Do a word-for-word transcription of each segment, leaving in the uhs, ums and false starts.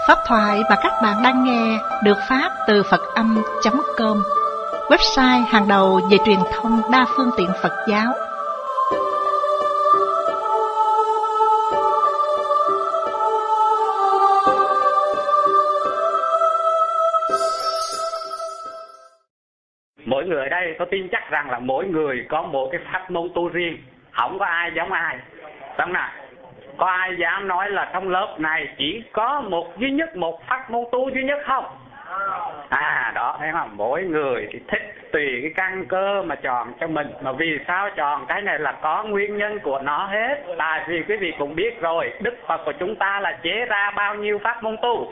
Pháp thoại mà các bạn đang nghe được phát từ Phật âm chấm com, website hàng đầu về truyền thông đa phương tiện Phật giáo. Mỗi người ở đây tôi tin chắc rằng là mỗi người có một cái pháp môn tu riêng, không có ai giống ai, đúng nào? Có ai dám nói là trong lớp này chỉ có một duy nhất một pháp môn tu duy nhất không? À đó, thấy không? Mỗi người thì thích tùy cái căn cơ mà chọn cho mình. Mà vì sao chọn cái này là có nguyên nhân của nó hết. Tại vì quý vị cũng biết rồi, Đức Phật của chúng ta là chế ra bao nhiêu pháp môn tu?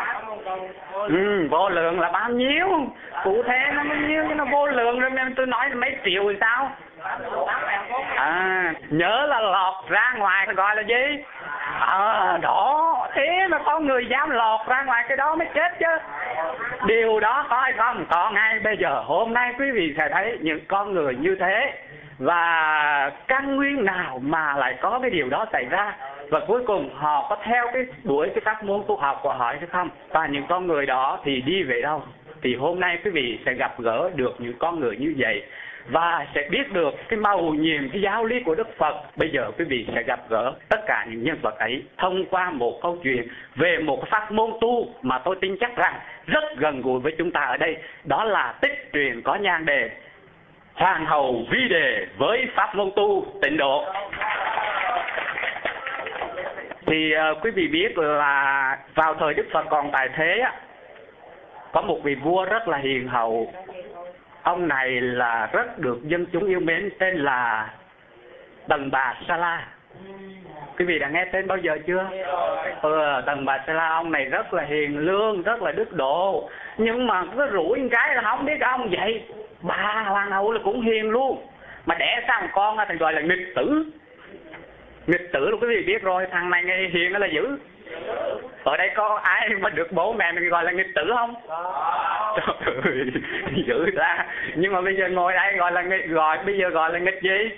Ừ, vô lượng là bao nhiêu? Cụ thể nó bao nhiêu chứ nó vô lượng rồi, nên tôi nói mấy triệu thì sao? À, nhớ là lọt ra ngoài gọi là gì? À, đó, thế mà có người dám lọt ra ngoài cái đó mới chết chứ. Điều đó có hay không? Có ngay bây giờ. Hôm nay quý vị sẽ thấy những con người như thế. Và căn nguyên nào mà lại có cái điều đó xảy ra? Và cuối cùng họ có theo cái đuổi cái pháp môn tu học của họ hay không? Và những con người đó thì đi về đâu? Thì hôm nay quý vị sẽ gặp gỡ được những con người như vậy và sẽ biết được cái màu nhiệm, cái giáo lý của Đức Phật. Bây giờ quý vị sẽ gặp gỡ tất cả những nhân vật ấy thông qua một câu chuyện về một pháp môn tu mà tôi tin chắc rằng rất gần gũi với chúng ta ở đây. Đó là tích truyện có nhan đề Hoàng hậu vi đề với pháp môn tu tịnh độ. Thì uh, quý vị biết là vào thời Đức Phật còn tại thế á, có một vị vua rất là hiền hậu. Ông này là rất được dân chúng yêu mến, tên là Tần Bà Sa La. Quý vị đã nghe tên bao giờ chưa? Ừ, Tần Bà Sa La, ông này rất là hiền lương, rất là đức độ. Nhưng mà cứ rủi một cái là không biết ông vậy. Bà hoàng hậu là cũng hiền luôn, mà đẻ ra một con thì gọi là nghịch tử. Nghịch tử là quý vị biết rồi, thằng này nghe hiền là dữ. Ở đây có ai mà được bố mẹ mình gọi là nghịch tử không? Trời ơi, dữ ra. Nhưng mà bây giờ ngồi đây gọi là nghịch, gọi bây giờ gọi là nghịch gì?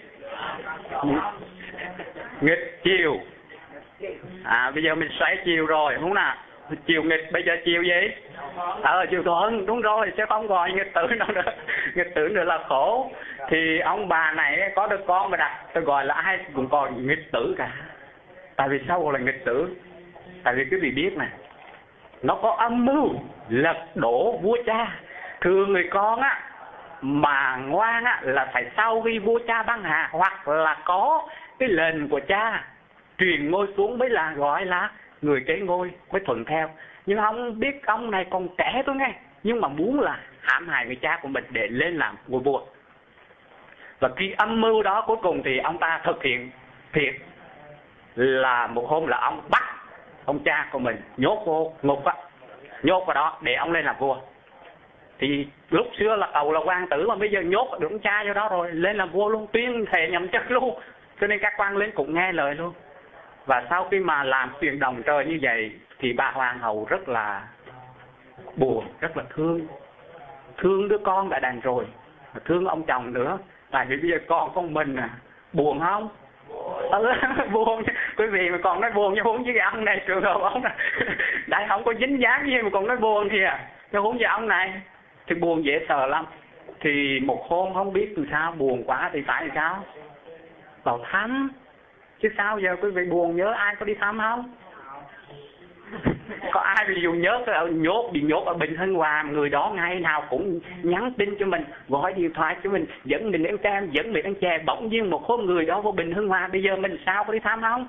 Nghịch chiều. À bây giờ mình xoay chiều rồi, đúng nào? Chiều nghịch, bây giờ chiều gì? Ờ chiều thuận, đúng rồi, sẽ không gọi nghịch tử đâu nữa. Nghịch tử nữa là khổ. Thì ông bà này có đứa con mà đặt, tôi gọi là ai cũng còn nghịch tử cả. Tại vì sao gọi là nghịch tử? Tại vì quý vị biết này, nó có âm mưu lật đổ vua cha. Thường người con á mà ngoan á là phải sau khi vua cha băng hà, hoặc là có cái lệnh của cha truyền ngôi xuống mới là gọi là người kế ngôi, mới thuận theo. Nhưng không biết ông này còn trẻ tôi nghe, nhưng mà muốn là hãm hại người cha của mình để lên làm ngôi vua. Và khi âm mưu đó cuối cùng thì ông ta thực hiện thiệt. Là một hôm là ông bắt ông cha của mình nhốt vô ngục á, nhốt vào đó để ông lên làm vua. Thì lúc xưa là cầu là quan tử, mà bây giờ nhốt được ông cha vô đó rồi, lên làm vua luôn, tuyên thệ nhậm chức luôn. Cho nên các quan lên cũng nghe lời luôn. Và sau khi mà làm chuyện đồng trời như vậy thì bà hoàng hậu rất là buồn, rất là thương. Thương đứa con đã đàn rồi, thương ông chồng nữa. Tại vì bây giờ con con mình à, buồn không? Ừ, buồn. Quý vị mà còn nói buồn như huống với cái ông này, trường hợp ông này đại không có dính dáng gì mà còn nói buồn kìa. Chứ huống với ông này thì buồn dễ sợ lắm. Thì một hôm không biết từ sao buồn quá thì phải làm sao? Vào thăm. Chứ sao giờ quý vị buồn nhớ ai có đi thăm không? Có ai ví dụ nhớ nhốt bị nhốt ở Bình Hưng Hòa, người đó ngày nào cũng nhắn tin cho mình, gọi điện thoại cho mình, dẫn mình ăn cam, dẫn mình ăn chè. Bỗng nhiên một hôm người đó vô Bình Hưng Hòa, bây giờ mình sao có đi thăm không?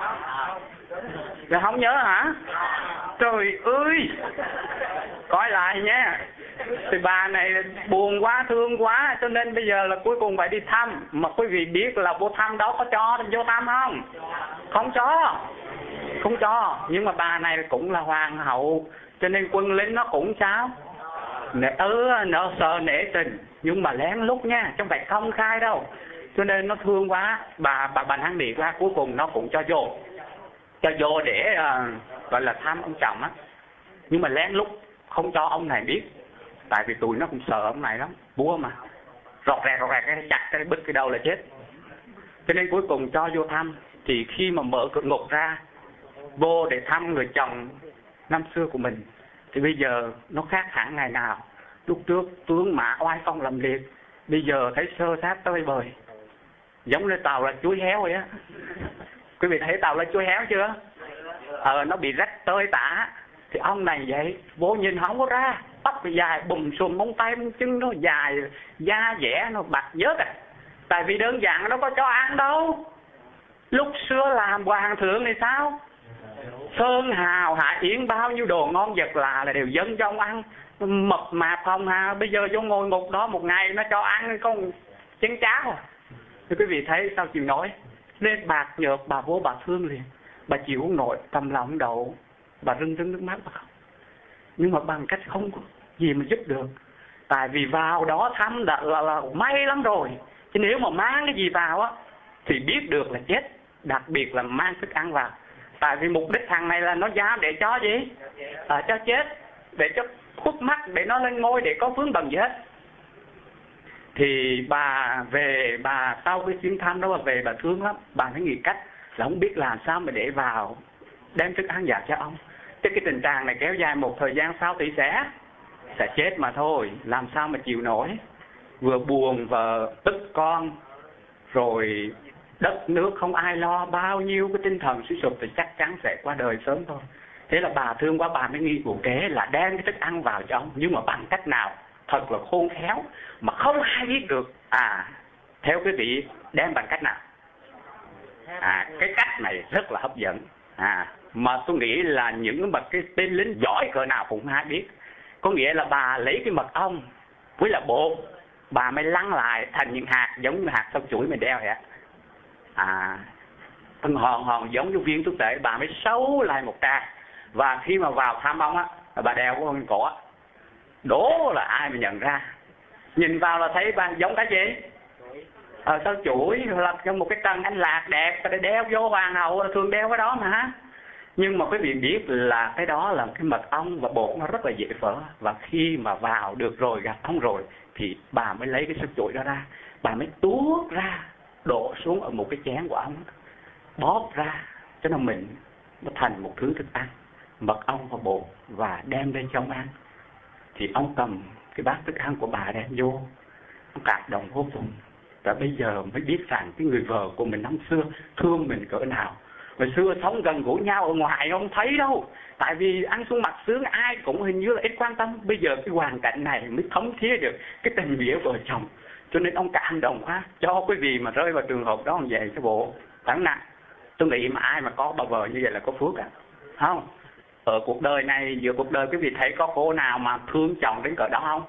Rồi không nhớ hả? Trời ơi, coi lại nha. Thì bà này buồn quá, thương quá, cho nên bây giờ là cuối cùng phải đi thăm. Mà quý vị biết là vô thăm đó có cho vô thăm không? Không cho. Không cho. Nhưng mà bà này cũng là hoàng hậu, cho nên quân lính nó cũng sao? Nể, ừ, nó sợ nể tình, nhưng mà lén lút nha, chứ không phải công khai đâu. Cho nên nó thương quá, bà bà bà Hán Điện ra, cuối cùng nó cũng cho vô. Cho vô để uh, gọi là thăm ông chồng á. Nhưng mà lén lút, không cho ông này biết. Tại vì tụi nó cũng sợ ông này lắm, búa mà. Rọt rẹt rọt rẹt cái chặt cái bứt cái đầu là chết. Cho nên cuối cùng cho vô thăm. Thì khi mà mở cửa ngục ra, vô để thăm người chồng năm xưa của mình thì bây giờ nó khác hẳn ngày nào. Lúc trước tướng mã oai phong lẫm liệt, bây giờ thấy sơ sát tơi bời, giống như tàu là chuối héo vậy á. Quý vị thấy tàu là chuối héo chưa? Ờ, nó bị rách tơi tả. Thì ông này vậy, vô nhìn không có ra, tóc dài bùm xùm, móng tay móng chân nó dài, da dẻ nó bạc vớt à. Tại vì đơn giản nó có cho ăn đâu. Lúc xưa làm hoàng thượng thì sao? Sơn hào hạ yến bao nhiêu đồ ngon vật lạ là đều dâng cho ông ăn, mập mạp không ha. Bây giờ vô ngồi ngục đó một ngày nó cho ăn có chén cháo. Thì quý vị thấy sao chịu nổi. Nên bạc nhợt bà vô bà thương liền, bà chịu không nổi, cầm lòng đậu, bà rưng rưng nước mắt bà không. Nhưng mà bằng cách không có gì mà giúp được. Tại vì vào đó thăm đã là, là may lắm rồi. Chứ nếu mà mang cái gì vào á thì biết được là chết. Đặc biệt là mang thức ăn vào. Tại vì mục đích thằng này là nó giao để cho gì? À, cho chết, để cho khuất mắt, để nó lên ngôi, để có vướng bận gì hết. Thì bà về, bà sau cái chuyến thăm đó bà về bà thương lắm. Bà mới nghĩ cách là không biết làm sao mà để vào đem thức ăn vào cho ông. Chứ cái tình trạng này kéo dài một thời gian sau thì sẽ sẽ chết mà thôi. Làm sao mà chịu nổi. Vừa buồn vợ tức con, rồi đất nước không ai lo, bao nhiêu cái tinh thần suy sụp thì chắc chắn sẽ qua đời sớm thôi. Thế là bà thương quá, bà mới nghĩ vụ kế là đem cái thức ăn vào cho ông. Nhưng mà bằng cách nào thật là khôn khéo mà không ai biết được. À, theo quý vị đem bằng cách nào? À, cái cách này rất là hấp dẫn. À, mà tôi nghĩ là những bậc cái tên lính giỏi cỡ nào cũng ai biết. Có nghĩa là bà lấy cái mật ong với là bột, bà mới lăn lại thành những hạt giống như hạt sâu chuỗi mình đeo vậy. À, từng hòn hòn giống như viên thuốc tể, bà mới xấu lại một tràng. Và khi mà vào thăm ông á, bà đeo cái con cổ, đố là ai mà nhận ra. Nhìn vào là thấy bà giống cái gì? Ờ, sâu chuỗi, là trong một cái trần anh lạc đẹp, để đeo vô hoàng hậu thường đeo cái đó mà. Nhưng mà quý vị biết là cái đó là cái mật ong và bột nó rất là dễ vỡ. Và khi mà vào được rồi, gặp ông rồi, thì bà mới lấy cái sâu chuỗi đó ra, bà mới tuốt ra, đổ xuống ở một cái chén của ông, bóp ra cho nó mịn, nó thành một thứ thức ăn, mật ong và bột, và đem lên cho ông ăn. Thì ông cầm cái bát thức ăn của bà đem vô, ông cảm động vô cùng. Và bây giờ mới biết rằng cái người vợ của mình năm xưa thương mình cỡ nào. Hồi xưa sống gần gũi nhau ở ngoài không thấy đâu. Tại vì ăn xuống mặt sướng ai cũng hình như là ít quan tâm. Bây giờ cái hoàn cảnh này mới thống thía được cái tình nghĩa vợ chồng. Cho nên ông cảm động quá. Cho quý vị mà rơi vào trường hợp đó như vậy cái bộ đáng nặng. Tôi nghĩ mà ai mà có bà vợ như vậy là có phước à. Không? Ở cuộc đời này, giữa cuộc đời quý vị thấy có cô nào mà thương chồng đến cỡ đó không?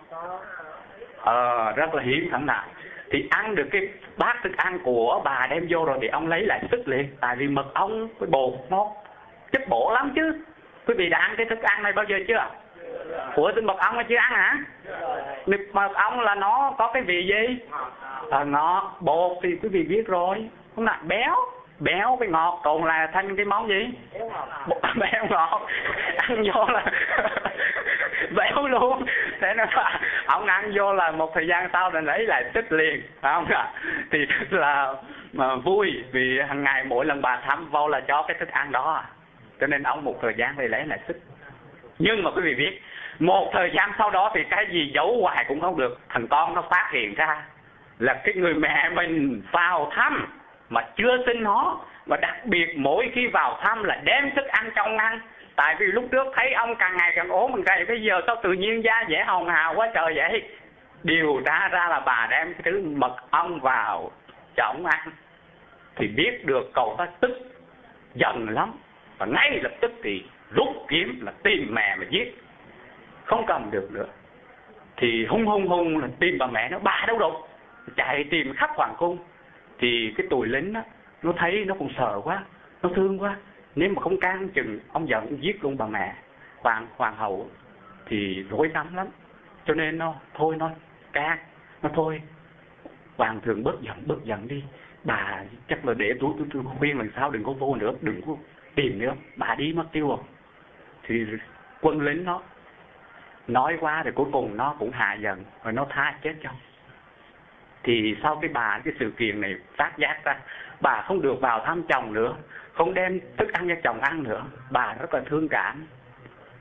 Ờ, rất là hiếm thằng nào. Thì ăn được cái bát thức ăn của bà đem vô rồi thì ông lấy lại sức liền. Tại vì mật ong với bột nó chất bổ lắm chứ. Quý vị đã ăn cái thức ăn này bao giờ chưa? Ủa, mật ong mà chưa ăn hả? Mật ong là nó có cái vị gì? À, ngọt, bột thì quý vị biết rồi. Không là béo, béo với ngọt, còn là thành cái món gì? Béo ngọt. Ăn vô là béo luôn. Thế nên là ông ăn vô là một thời gian sau là lấy lại sức liền, phải không ạ? Thì rất là mà vui, vì hàng ngày mỗi lần bà thăm vô là cho cái thức ăn đó, cho nên ông một thời gian thì lấy lại sức. Nhưng mà quý vị biết, một thời gian sau đó thì cái gì giấu hoài cũng không được. Thằng con nó phát hiện ra là cái người mẹ mình vào thăm mà chưa xin nó, và đặc biệt mỗi khi vào thăm là đem thức ăn cho ông ăn. Tại vì lúc trước thấy ông càng ngày càng ốm mình gầy, bây giờ sao tự nhiên da dẻ hồng hào quá trời vậy. Điều tra ra là bà đem cái thứ mật ong vào cho ông ăn. Thì biết được cậu ta tức giận lắm, và ngay lập tức thì rút kiếm là tìm mẹ mà giết. Không cầm được nữa thì hung hung hung là tìm bà mẹ nó, bà đâu rồi, chạy tìm khắp hoàng cung. Thì cái tụi lính đó, nó thấy nó cũng sợ quá, nó thương quá. Nếu mà không can chừng ông giận ông giết luôn bà mẹ hoàng hoàng hậu thì rối rắm lắm. Cho nên nó thôi nó can, nó thôi hoàng thượng bớt giận bớt giận đi, bà chắc là để tôi tôi, tôi khuyên lần sau đừng có vô nữa, đừng có tìm nữa, bà đi mất tiêu rồi. Thì quân lính nó nói qua rồi cuối cùng nó cũng hạ giận rồi nó tha chết cho. Thì sau cái bà cái sự kiện này phát giác ra bà không được vào thăm chồng nữa, không đem thức ăn cho chồng ăn nữa, bà rất là thương cảm.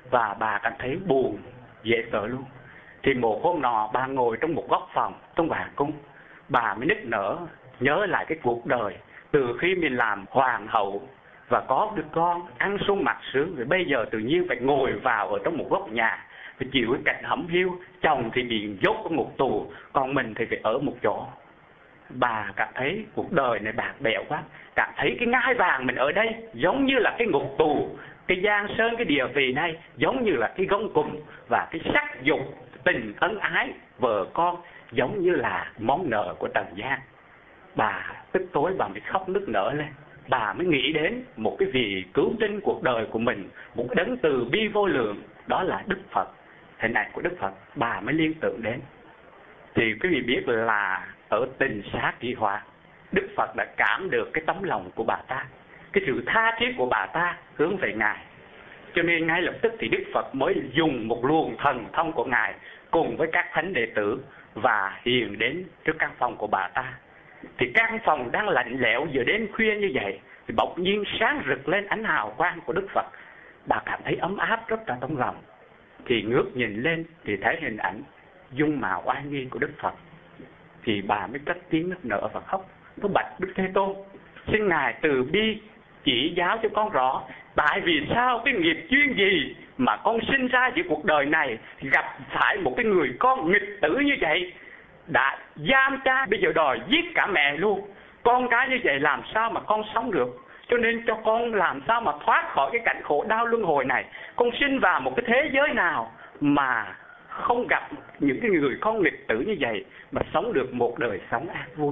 và bà cảm thấy buồn dễ sợ luôn. Thì một hôm nọ bà ngồi trong một góc phòng trong hoàng cung, bà mới nức nở nhớ lại cái cuộc đời từ khi mình làm hoàng hậu và có đứa con ăn sung mặc sướng, rồi bây giờ tự nhiên phải ngồi vào ở trong một góc nhà, phải chịu cái cảnh hẩm hiu, chồng thì bị nhốt ở ngục tù, còn mình thì phải ở một chỗ. Bà cảm thấy cuộc đời này bạc bẽo quá, cảm thấy cái ngai vàng mình ở đây giống như là cái ngục tù, cái giang sơn, cái địa vị này giống như là cái gông cùm, và cái sắc dục tình ân ái vợ con giống như là món nợ của trần gian. Bà tức tối bà mới khóc nức nở lên. Bà mới nghĩ đến một cái vị cứu tinh cuộc đời của mình, một đấng từ bi vô lượng, đó là Đức Phật. Hình ảnh của Đức Phật bà mới liên tưởng đến. Thì quý vị biết là ở Tình Xá Kỷ Hoạt, Đức Phật đã cảm được cái tấm lòng của bà ta, cái sự tha thiết của bà ta hướng về Ngài. Cho nên ngay lập tức thì Đức Phật mới dùng một luồng thần thông của Ngài cùng với các thánh đệ tử và hiện đến trước căn phòng của bà ta. Thì căn phòng đang lạnh lẽo giờ đêm khuya như vậy, thì bỗng nhiên sáng rực lên ánh hào quang của Đức Phật. Bà cảm thấy ấm áp rất là trong lòng. Thì ngước nhìn lên thì thấy hình ảnh dung mạo oai nghi của Đức Phật. Thì bà mới cất tiếng nức nở và khóc. Tôi bạch Đức Thế Tôn, xin Ngài từ bi chỉ giáo cho con rõ, tại vì sao cái nghiệp duyên gì mà con sinh ra giữa cuộc đời này gặp phải một cái người con nghịch tử như vậy, đã giam cha, bây giờ đòi giết cả mẹ luôn. Con cái như vậy làm sao mà con sống được? Cho nên cho con làm sao mà thoát khỏi cái cảnh khổ đau luân hồi này. Con sinh vào một cái thế giới nào mà không gặp những cái người con nghịch tử như vậy mà sống được một đời sống an vui.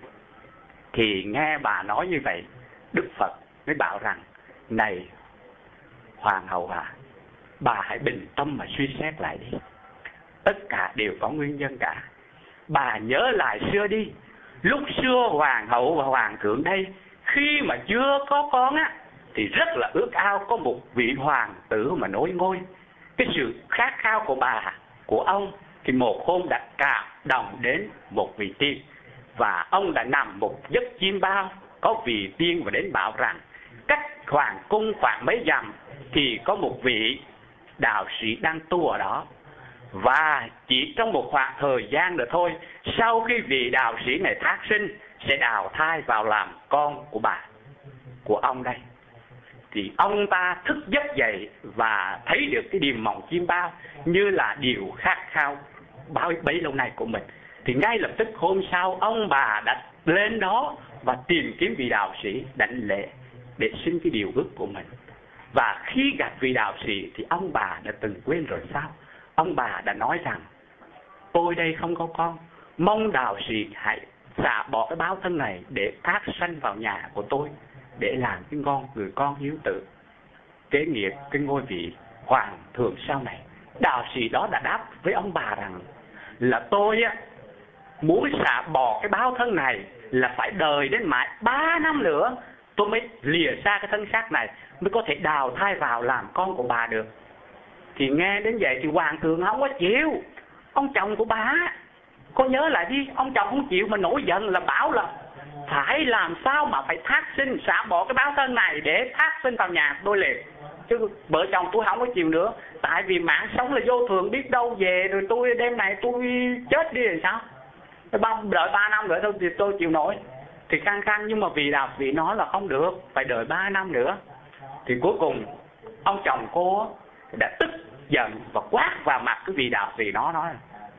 Thì nghe bà nói như vậy, Đức Phật mới bảo rằng, này hoàng hậu à, bà hãy bình tâm mà suy xét lại đi. Tất cả đều có nguyên nhân cả. Bà nhớ lại xưa đi, lúc xưa hoàng hậu và hoàng thượng đây, khi mà chưa có con á, thì rất là ước ao có một vị hoàng tử mà nối ngôi. Cái sự khát khao của bà, của ông, thì một hôm đã cảm động đến một vị tiên, và ông đã nằm một giấc chim bao, có vị tiên và đến bảo rằng cách hoàng cung khoảng mấy dặm thì có một vị đạo sĩ đang tu ở đó, và chỉ trong một khoảng thời gian nữa thôi, sau khi vị đạo sĩ này thác sinh sẽ đào thai vào làm con của bà, của ông đây. Thì ông ta thức giấc dậy và thấy được cái điềm mộng chim bao như là điều khát khao bao bấy lâu nay của mình. Thì ngay lập tức hôm sau ông bà đã lên đó và tìm kiếm vị đạo sĩ đảnh lễ để xin cái điều ước của mình. Và khi gặp vị đạo sĩ thì ông bà đã từng quên rồi sao? Ông bà đã nói rằng, tôi đây không có con, mong đạo sĩ hãy xả bỏ cái báo thân này để thác sanh vào nhà của tôi, để làm cái ngon người con hiếu tử, kế nghiệp cái ngôi vị hoàng thượng sau này. Đạo sĩ đó đã đáp với ông bà rằng là tôi á, muốn xả bỏ cái báo thân này là phải đời đến mãi ba năm nữa tôi mới lìa xa cái thân xác này, mới có thể đào thai vào làm con của bà được. Thì nghe đến vậy thì hoàng thượng không có chịu. Ông chồng của bà, cô nhớ lại đi, ông chồng không chịu mà nổi giận là bảo là phải làm sao mà phải thác sinh, xả bỏ cái báo thân này để thác sinh vào nhà tôi liền. Chứ vợ chồng tôi không có chịu nữa. Tại vì mạng sống là vô thường, biết đâu về rồi tôi đêm này tôi chết đi rồi sao? Đợi ba năm nữa thôi thì tôi chịu nổi. Thì khăng khăng, nhưng mà vì đạo sĩ nói là không được, phải đợi ba năm nữa. Thì cuối cùng ông chồng cô đã tức giận và quát vào mặt cái vị đạo sĩ đó, nói: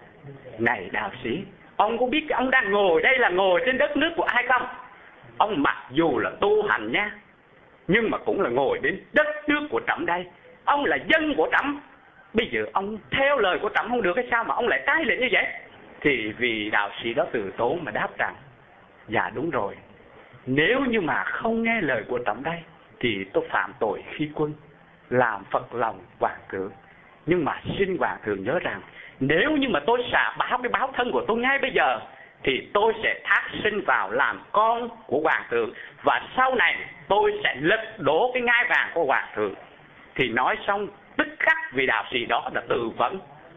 này đạo sĩ, ông có biết ông đang ngồi đây là ngồi trên đất nước của ai không? Ông mặc dù là tu hành nha, nhưng mà cũng là ngồi đến đất nước của Trẫm đây. Ông là dân của Trẫm, bây giờ ông theo lời của Trẫm không được hay sao mà ông lại trái lệnh như vậy? Thì vì đạo sĩ đó từ tốn mà đáp rằng: dạ đúng rồi, nếu như mà không nghe lời của Trẫm đây thì tôi phạm tội khi quân, làm phật lòng hoàng thượng. Nhưng mà xin hoàng thượng nhớ rằng, nếu như mà tôi xả báo cái báo thân của tôi ngay bây giờ thì tôi sẽ thác sinh vào làm con của hoàng thượng, và sau này tôi sẽ lật đổ cái ngai vàng của hoàng thượng. Thì nói xong tức khắc vị đạo sĩ đó đã tự vẫn,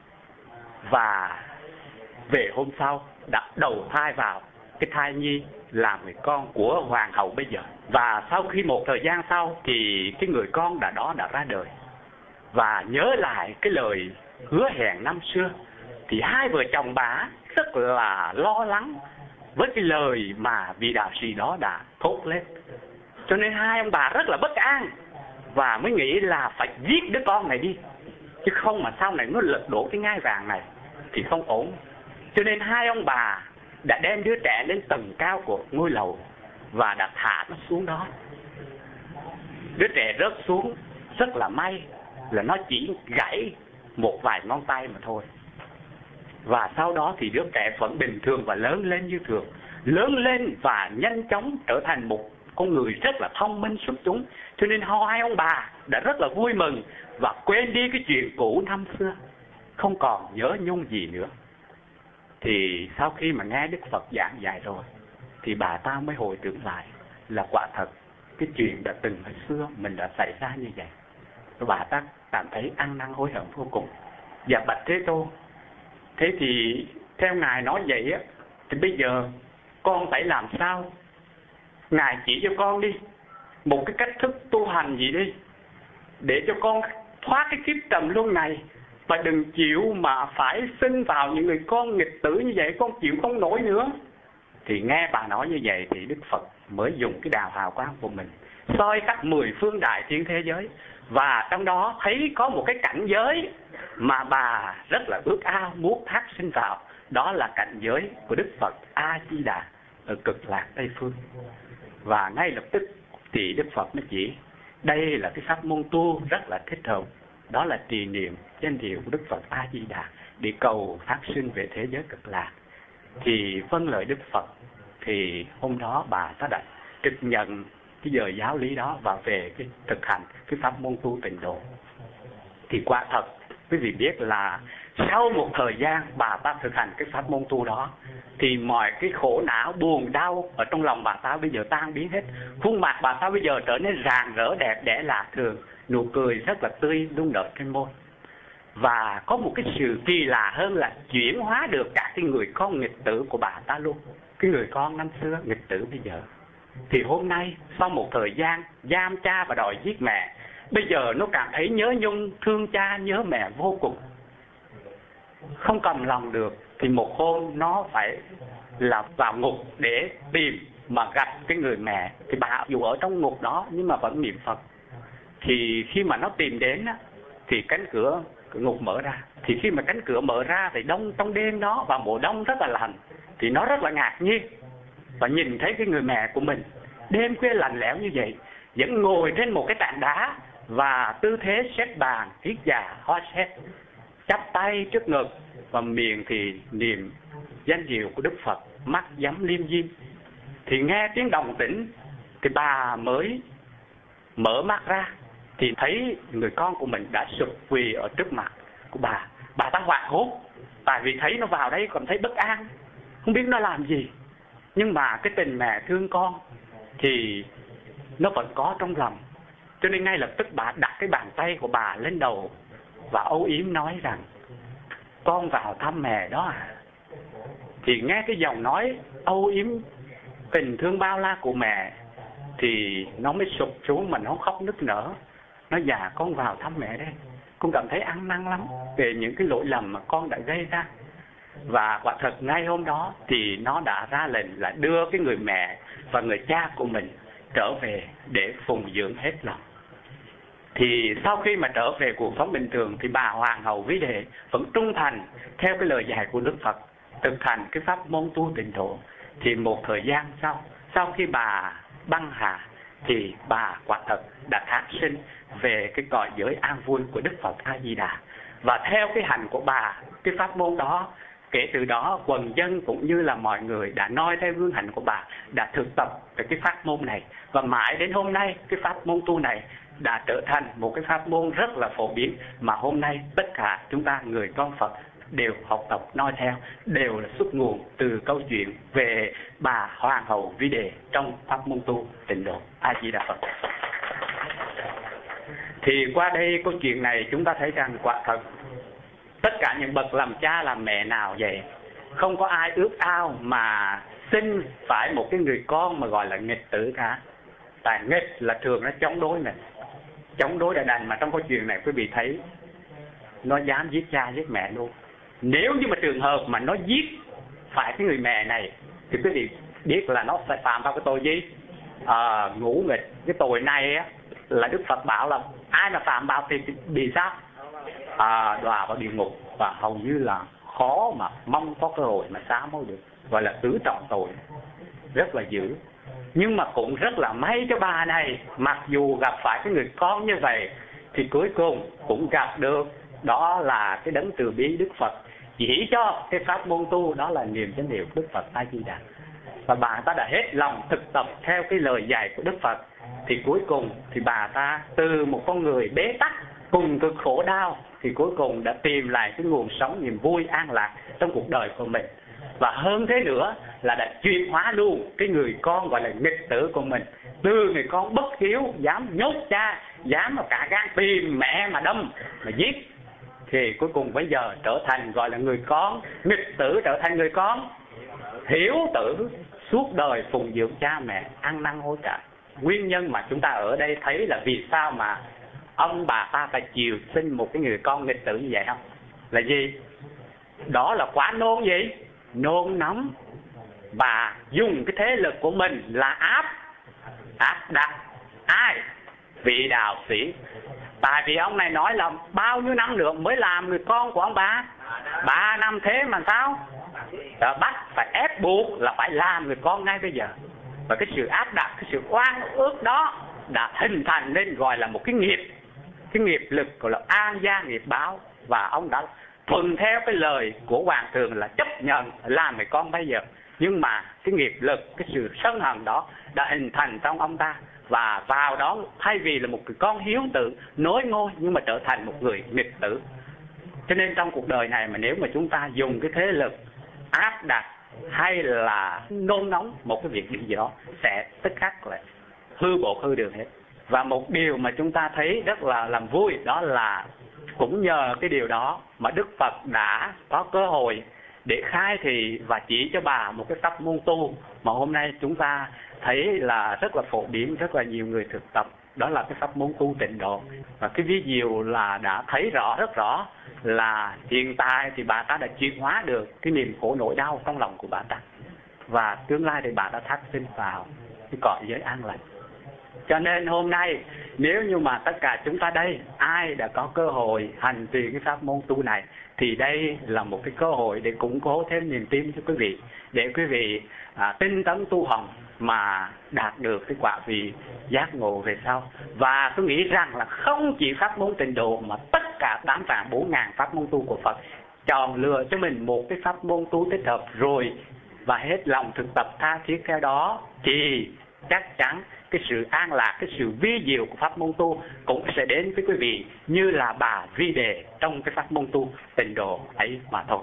và về hôm sau đã đầu thai vào cái thai nhi làm người con của hoàng hậu bây giờ. Và sau khi một thời gian sau thì cái người con đã đó đã ra đời. và nhớ lại cái lời hứa hẹn năm xưa, thì hai vợ chồng bà rất là lo lắng với cái lời mà vị đạo sĩ đó đã thốt lên. Cho nên hai ông bà rất là bất an và mới nghĩ là phải giết đứa con này đi, chứ không mà sau này nó lật đổ cái ngai vàng này thì không ổn. Cho nên hai ông bà đã đem đứa trẻ lên tầng cao của ngôi lầu và đã thả nó xuống đó. Đứa trẻ rớt xuống, rất là may là nó chỉ gãy một vài ngón tay mà thôi. Và sau đó thì đứa trẻ vẫn bình thường và lớn lên như thường, lớn lên và nhanh chóng trở thành một con người rất là thông minh xuất chúng. Cho nên hai ông bà đã rất là vui mừng và quên đi cái chuyện cũ năm xưa, không còn nhớ nhung gì nữa. Thì sau khi mà nghe Đức Phật giảng dạy rồi thì bà ta mới hồi tưởng lại là quả thật cái chuyện đã từng hồi xưa mình đã xảy ra như vậy. Rồi bà ta cảm thấy ăn năn hối hận vô cùng. Dạ bạch Thế Tôn, thế thì theo Ngài nói vậy á, thì bây giờ con phải làm sao? Ngài chỉ cho con đi một cái cách thức tu hành gì đi, để cho con thoát cái kiếp trầm luân này, và đừng chịu mà phải sinh vào những người con nghịch tử như vậy, con chịu không nổi nữa. Thì nghe bà nói như vậy thì Đức Phật mới dùng cái đào hào quang của mình soi khắp mười phương đại thiên thế giới, và trong đó thấy có một cái cảnh giới mà bà rất là ước ao muốn thác sinh vào. Đó là cảnh giới của Đức Phật A Di Đà ở cực lạc Tây Phương. Và ngay lập tức thì Đức Phật mới chỉ đây là cái pháp môn tu rất là thích hợp, đó là trì niệm danh hiệu của Đức Phật A Di Đà để cầu phát sinh về thế giới cực lạc. Thì vâng lời Đức Phật, thì hôm đó bà ta đã trực nhận cái giờ giáo lý đó và về cái thực hành cái pháp môn tu tịnh độ. Thì quả thật quý vị biết là sau một thời gian bà ta thực hành cái pháp môn tu đó thì mọi cái khổ não buồn đau ở trong lòng bà ta bây giờ tan biến hết. Khuôn mặt bà ta bây giờ trở nên rạng rỡ đẹp đẽ lạ thường, nụ cười rất là tươi luôn nở trên môi. Và có một cái sự kỳ lạ hơn là chuyển hóa được cả cái người con nghịch tử của bà ta luôn. Cái người con năm xưa nghịch tử bây giờ thì hôm nay sau một thời gian giam cha và đòi giết mẹ, bây giờ nó cảm thấy nhớ nhung thương cha nhớ mẹ vô cùng, không cầm lòng được. Thì một hôm nó phải là vào ngục để tìm mà gặp cái người mẹ. Thì bà dù ở trong ngục đó nhưng mà vẫn niệm Phật. Thì khi mà nó tìm đến thì cánh cửa ngục mở ra. Thì khi mà cánh cửa mở ra thì đông trong đêm đó, và mùa đông rất là lạnh, thì nó rất là ngạc nhiên và nhìn thấy cái người mẹ của mình đêm khuya lạnh lẽo như vậy vẫn ngồi trên một cái tảng đá, và tư thế xếp bàn hít già ho xét, chắp tay trước ngực và miệng thì niệm danh hiệu của Đức Phật, mắt nhắm liêm diêm. Thì nghe tiếng đồng tĩnh thì bà mới mở mắt ra thì thấy người con của mình đã sụp quỳ ở trước mặt của bà. Bà ta hoảng hốt, tại vì thấy nó vào đây còn thấy bất an, không biết nó làm gì. Nhưng mà cái tình mẹ thương con thì nó vẫn có trong lòng. Cho nên ngay lập tức bà đặt cái bàn tay của bà lên đầu và âu yếm nói rằng: con vào thăm mẹ đó à. Thì nghe cái giọng nói âu yếm tình thương bao la của mẹ thì nó mới sụp xuống mà nó khóc nức nở. Nó: dạ con vào thăm mẹ đây, con cảm thấy ăn năn lắm về những cái lỗi lầm mà con đã gây ra. Và quả thật ngay hôm đó thì nó đã ra lệnh là đưa cái người mẹ và người cha của mình trở về để phụng dưỡng hết lòng. Thì sau khi mà trở về cuộc sống bình thường thì bà hoàng hậu Vĩ Đệ vẫn trung thành theo cái lời dạy của Đức Phật, thực hành cái pháp môn tu tịnh độ. Thì một thời gian sau, sau khi bà băng hà thì bà quả thật đã thác sinh về cái cõi giới an vui của Đức Phật A Di Đà. Và theo cái hành của bà, cái pháp môn đó, kể từ đó quần dân cũng như là mọi người đã noi theo gương hạnh của bà, đã thực tập về cái pháp môn này. Và mãi đến hôm nay cái pháp môn tu này đã trở thành một cái pháp môn rất là phổ biến, mà hôm nay tất cả chúng ta người con Phật đều học tập noi theo, đều là xuất nguồn từ câu chuyện về bà hoàng hậu Vĩ Đệ trong pháp môn tu tịnh độ. A Di Đà Phật. Thì qua đây câu chuyện này chúng ta thấy rằng quả thật tất cả những bậc làm cha làm mẹ nào vậy, không có ai ước ao mà sinh phải một cái người con mà gọi là nghịch tử cả. Tại nghịch là thường nó chống đối mình, chống đối đại đành, mà trong câu chuyện này quý vị thấy nó dám giết cha giết mẹ luôn. Nếu như mà trường hợp mà nó giết phải cái người mẹ này thì quý vị biết là nó sẽ phạm vào cái tội gì? À, ngũ nghịch. Cái tội này á, là Đức Phật bảo là ai mà phạm vào thì bị sao? À, đọa vào địa ngục, và hầu như là khó mà mong có cơ hội mà xá mới được, gọi là tứ trọng tội, rất là dữ. Nhưng mà cũng rất là may cho bà này, mặc dù gặp phải cái người con như vậy thì cuối cùng cũng gặp được, đó là cái đấng từ bi Đức Phật chỉ cho cái pháp môn tu, đó là niệm chánh niệm Đức Phật A Di Đà. Và bà ta đã hết lòng thực tập theo cái lời dạy của Đức Phật, thì cuối cùng thì bà ta từ một con người bế tắc cùng cực khổ đau thì cuối cùng đã tìm lại cái nguồn sống niềm vui an lạc trong cuộc đời của mình. Và hơn thế nữa là đã chuyển hóa luôn cái người con gọi là nghịch tử của mình, từ người con bất hiếu dám nhốt cha, dám mà cả gan tìm mẹ mà đâm mà giết, thì cuối cùng bây giờ trở thành gọi là người con nghịch tử, trở thành người con hiếu tử, suốt đời phụng dưỡng cha mẹ, ăn năn hối cải. Nguyên nhân mà chúng ta ở đây thấy là vì sao mà ông bà ta phải chiều sinh một cái người con nghịch tử như vậy không? Là gì? Đó là quá nôn gì? Nôn nóng, và dùng cái thế lực của mình là áp áp đặt ai? Vị đạo sĩ. Tại vì ông này nói là bao nhiêu năm nữa mới làm người con của ông bà? Ba năm thế mà sao? Đó, bắt phải ép buộc là phải làm người con ngay bây giờ. Và cái sự áp đặt, cái sự oan ước đó đã hình thành nên gọi là một cái nghiệp, cái nghiệp lực gọi là an gia nghiệp báo. Và ông đã thuận theo cái lời của hoàng thượng là chấp nhận làm người con bây giờ. Nhưng mà cái nghiệp lực, cái sự sân hận đó đã hình thành trong ông ta, và vào đó thay vì là một người con hiếu tử nối ngôi, nhưng mà trở thành một người nghịch tử. Cho nên trong cuộc đời này mà nếu mà chúng ta dùng cái thế lực áp đặt hay là nôn nóng một cái việc gì đó sẽ tức khắc lại hư bộ hư đường hết. Và một điều mà chúng ta thấy rất là làm vui, đó là cũng nhờ cái điều đó mà Đức Phật đã có cơ hội để khai thị và chỉ cho bà một cái pháp môn tu mà hôm nay chúng ta thấy là rất là phổ biến, rất là nhiều người thực tập. Đó là cái pháp môn tu tịnh độ. Và cái ví dụ là đã thấy rõ, rất rõ là hiện tại thì bà ta đã chuyển hóa được cái niềm khổ nỗi đau trong lòng của bà ta, và tương lai thì bà ta thác sinh vào cái cõi giới an lành. Cho nên hôm nay nếu như mà tất cả chúng ta đây ai đã có cơ hội hành trì cái pháp môn tu này thì đây là một cái cơ hội để củng cố thêm niềm tin cho quý vị, để quý vị à, tinh tấn tu học mà đạt được cái quả vị giác ngộ về sau. Và tôi nghĩ rằng là không chỉ pháp môn tịnh độ mà tất cả tám vạn bốn ngàn pháp môn tu của Phật chọn lựa cho mình một cái pháp môn tu thích hợp rồi và hết lòng thực tập tha thiết theo đó, thì chắc chắn cái sự an lạc, cái sự vi diệu của pháp môn tu cũng sẽ đến với quý vị như là bà vi đề trong cái pháp môn tu tịnh độ ấy mà thôi.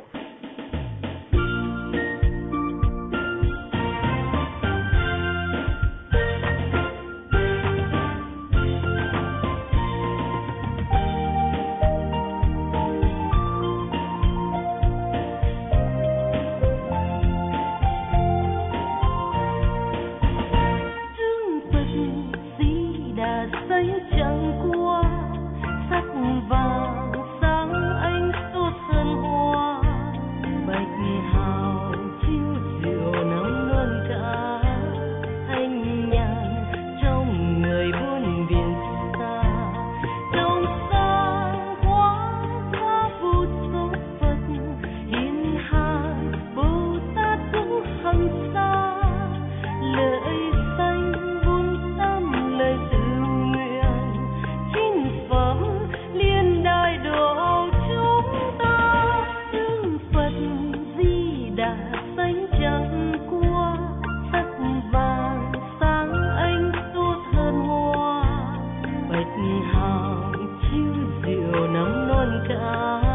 hào chiếu diệu nắng non cả.